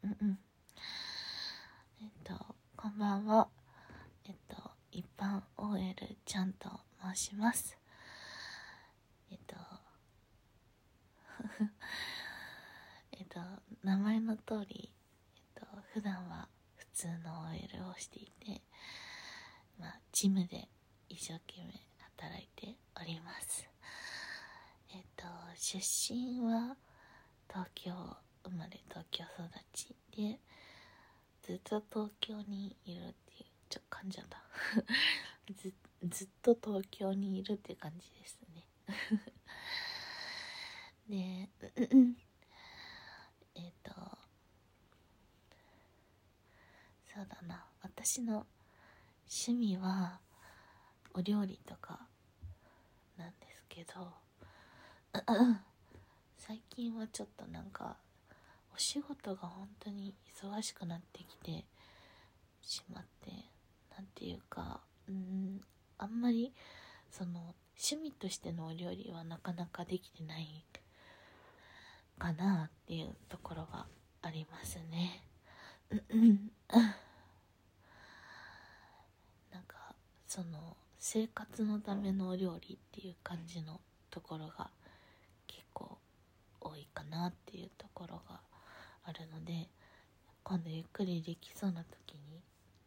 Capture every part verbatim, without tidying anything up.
うんうんえっとこんばんは。えっと一般 オーエル ちゃんと申します。えっとえっと名前の通り、えっと普段は普通の オーエル をしていて、まあジムで一生懸命働いております。えっと出身は東京生まれ東京育ちで、ずっと東京にいるっていうちょっと噛んじゃったず, ずっと東京にいるって感じですねでえっとそうだな、私の趣味はお料理とかなんですけど最近はちょっとなんかお仕事が本当に忙しくなってきてしまって、なんていうかうーんあんまりその趣味としてのお料理はなかなかできてないかなっていうところがありますね。なんかその生活のためのお料理っていう感じのところが結構多いかなっていうところがあるので、今度ゆっくりできそうな時に、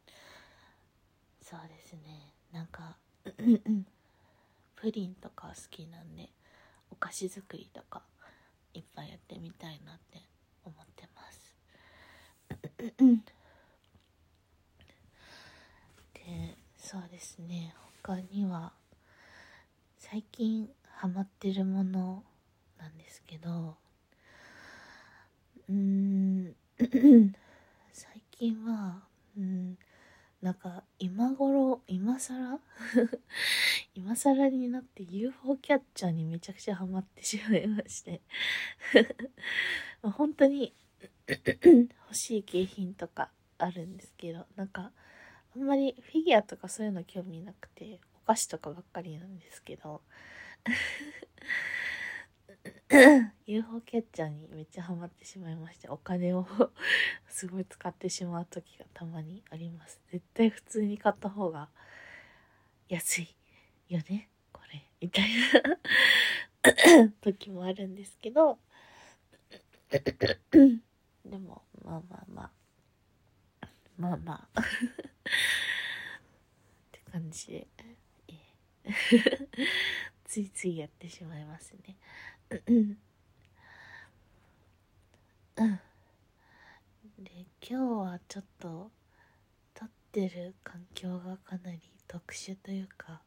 そうですね、なんかプリンとか好きなんでお菓子作りとかいっぱいやってみたいなって思ってますで、そうですね、他には最近ハマってるものなんですけど、うーん最近はうんなんか今頃今更今更になって ユーフォー キャッチャーにめちゃくちゃハマってしまいましてまあ本当に欲しい景品とかあるんですけど、なんかあんまりフィギュアとかそういうの興味なくてお菓子とかばっかりなんですけどユーフォー キャッチャーにめっちゃハマってしまいまして、お金をすごい使ってしまう時がたまにあります。絶対普通に買った方が安いよねこれみたいな時もあるんですけどでもまあまあまあまあまあって感じで、えーついついやってしまいますねで、今日はちょっと撮ってる環境がかなり特殊というか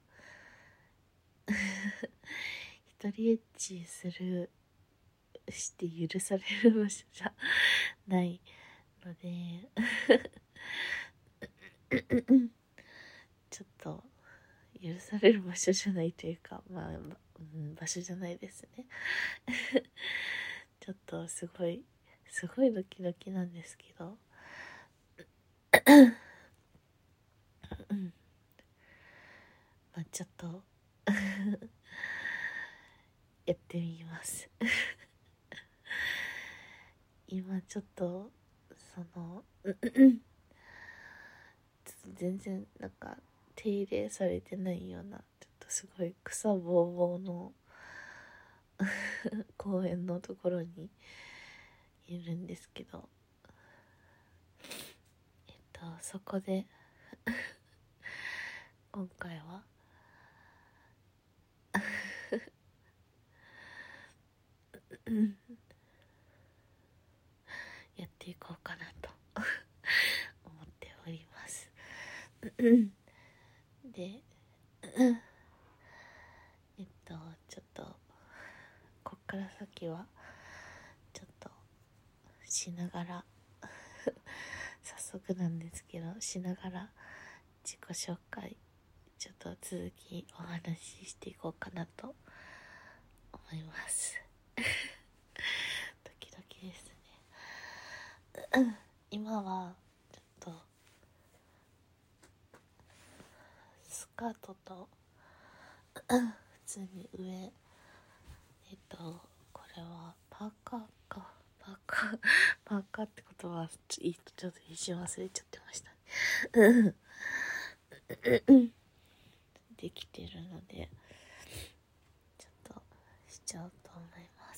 一人エッチするして許される場所じゃないのでちょっと許される場所じゃないというか、まあ、うん、場所じゃないですねちょっとすごいすごいドキドキなんですけどうんまあちょっとやってみます今ちょっとその全然なんか手入れされてないような、ちょっとすごい草ぼうぼうの公園のところにいるんですけど、えっとそこで今回はやっていこうかなと思っておりますでえっとちょっとこっから先はちょっとしながら早速なんですけどしながら自己紹介ちょっと続きお話ししていこうかなと思いますドキドキですね今はちょっとスカートと普通に上えっとこれはパーカーかパーカーパーカーってことはあちょちょっと一瞬忘れちゃってましたうんできてるのでちょっとしちゃおうと思います。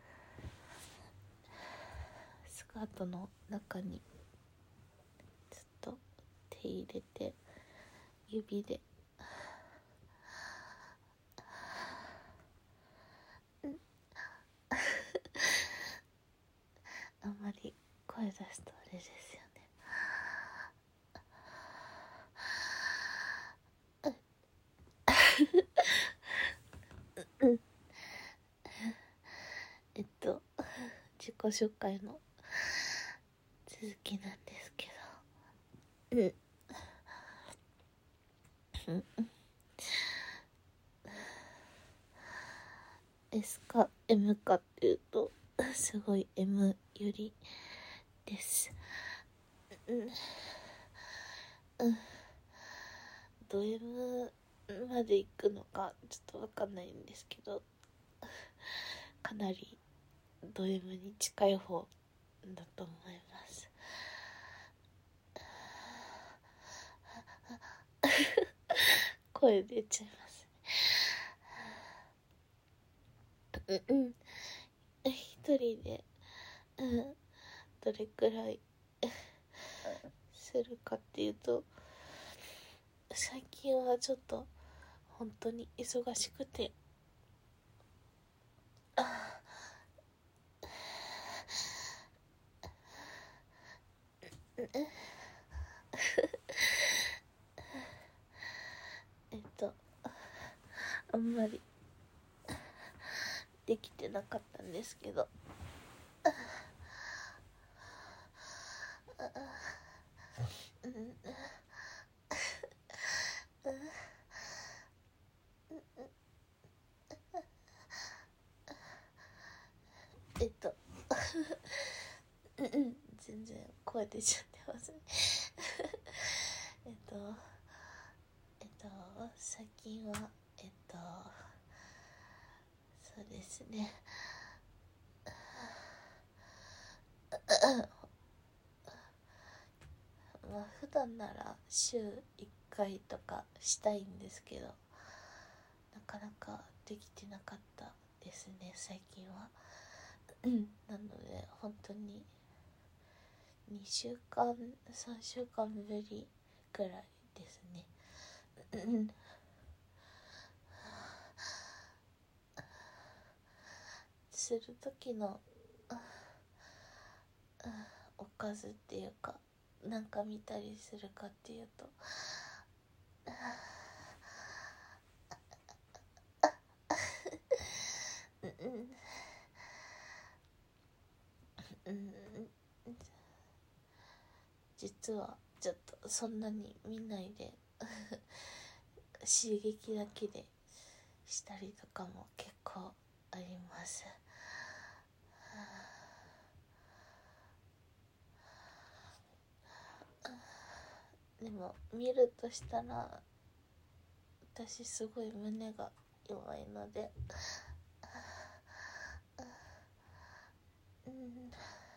スカートの中にちょっと手入れて指であんまり声出すとあれですよね。えっと自己紹介の続きなんですけど、うん、S か M かっていうとすごい M よりです。うん、うん、ド M まで行くのかちょっとわかんないんですけど、かなりド M に近い方だと思います。声出ちゃいますね。うんうん一人で、うん、どれくらいするかっていうと、最近はちょっと本当に忙しくてえっとあんまりできてなかったんですけど、えっと全然声出ちゃってますねえっとえっと最近はえっとそうですねまあ普段なら週いっかいとかしたいんですけど、なかなかできてなかったですね最近は。なので本当ににしゅうかんさんしゅうかんぶりぐらいですね。する時のおかずっていうか、なんか見たりするかっていうと、うん、実はちょっとそんなに見ないで刺激だけでしたりとかも結構あります。でも見るとしたら私すごい胸が弱いので、うん、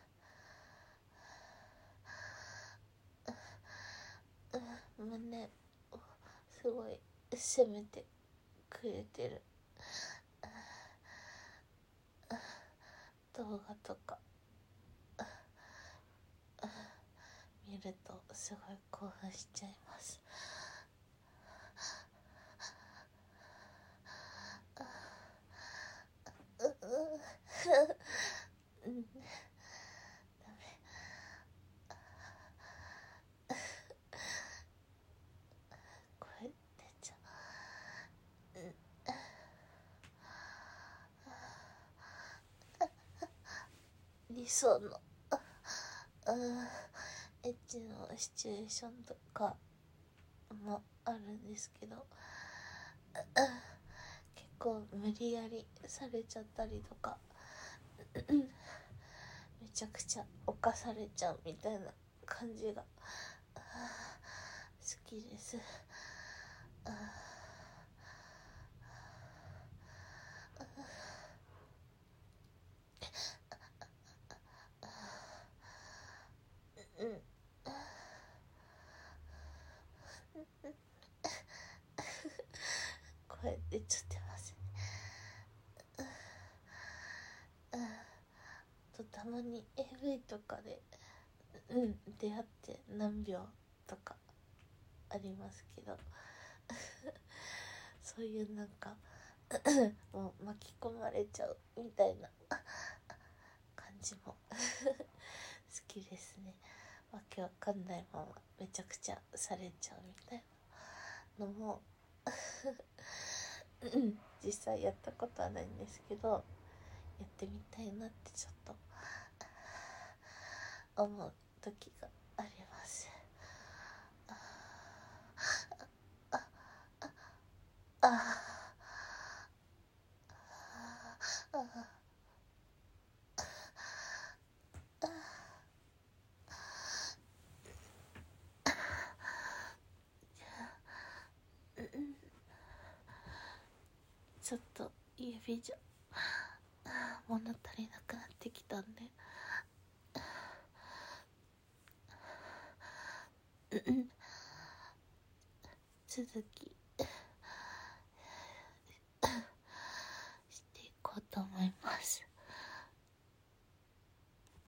胸をすごい責めてくれてる動画とか見るとすごい興奮しちゃいます。うん声出ちゃう、うん、理想の、うん、エッチのシチュエーションとかもあるんですけど、結構無理やりされちゃったりとかめちゃくちゃ犯されちゃうみたいな感じが好きです。 声出ちゃってますね。とたまに エーブイ とかでうん出会って何秒とかありますけどそういうなんかもう巻き込まれちゃうみたいな感じも好きですね。わけわかんないままめちゃくちゃされちゃうみたいなのも実際やったことはないんですけど、やってみたいなってちょっと思う時があります。あああああちょっと指じゃ物足りなくなってきたんで続き